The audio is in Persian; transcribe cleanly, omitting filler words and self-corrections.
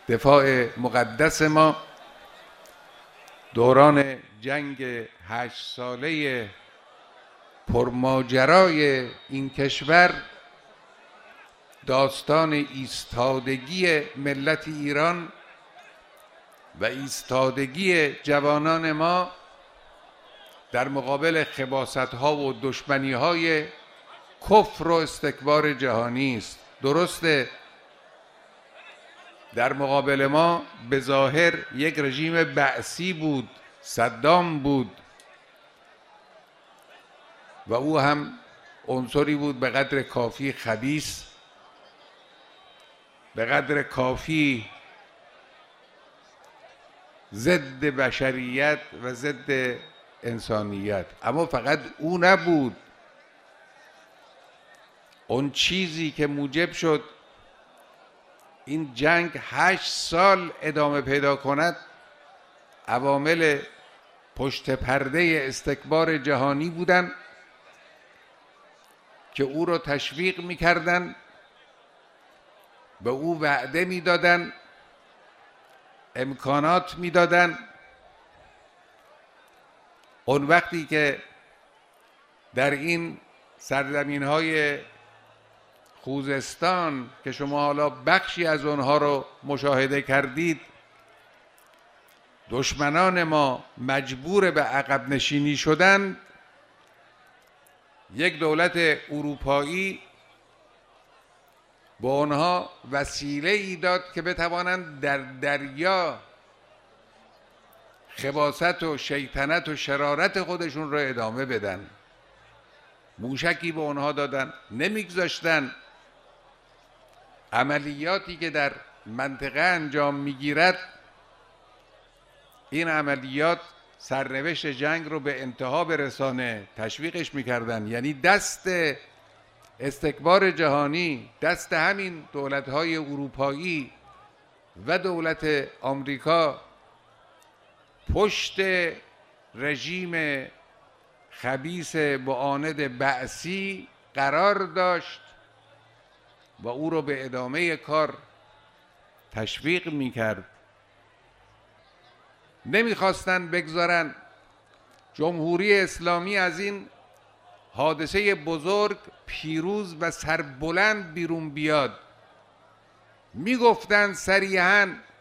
دفاع مقدس ما، دوران جنگ 8 ساله پرماجرای این کشور، داستان ایستادگی ملت ایران و ایستادگی جوانان ما در مقابل خباثت‌ها و دشمنی‌های کفر و استکبار جهانی است. درسته در مقابل ما به ظاهر یک رژیم بعثی بود، صدام بود، و او هم عنصری بود به قدر کافی خبیث، به قدر کافی ضد بشریت و ضد انسانیت. اما فقط او نبود. اون چیزی که موجب شد این جنگ 8 سال ادامه پیدا کند، عوامل پشت پرده استکبار جهانی بودند که او را تشویق می‌کردند، به او وعده می‌دادند، امکانات می‌دادند. اون وقتی که در این سرزمین‌های خوزستان که شما حالا بخشی از اونها رو مشاهده کردید، دشمنان ما مجبور به عقب نشینی شدند، یک دولت اروپایی به آنها وسیله ای داد که بتوانند در دریا خباثت و شیطنت و شرارت خودشون را ادامه بدن. موشکی به آنها دادن، نمیگذاشتن عملیاتی که در منطقه انجام میگیرد، این عملیات سرنوشت جنگ رو به انتها برسانه، تشویقش میکردن. یعنی دست استکبار جهانی، دست همین دولت‌های اروپایی و دولت آمریکا پشت رژیم خبیث معاند بعثی قرار داشت و او رو به ادامه کار تشویق میکرد. نمیخواستن بگذارن جمهوری اسلامی از این حادثه بزرگ پیروز و سربلند بیرون بیاد. میگفتن صریحاً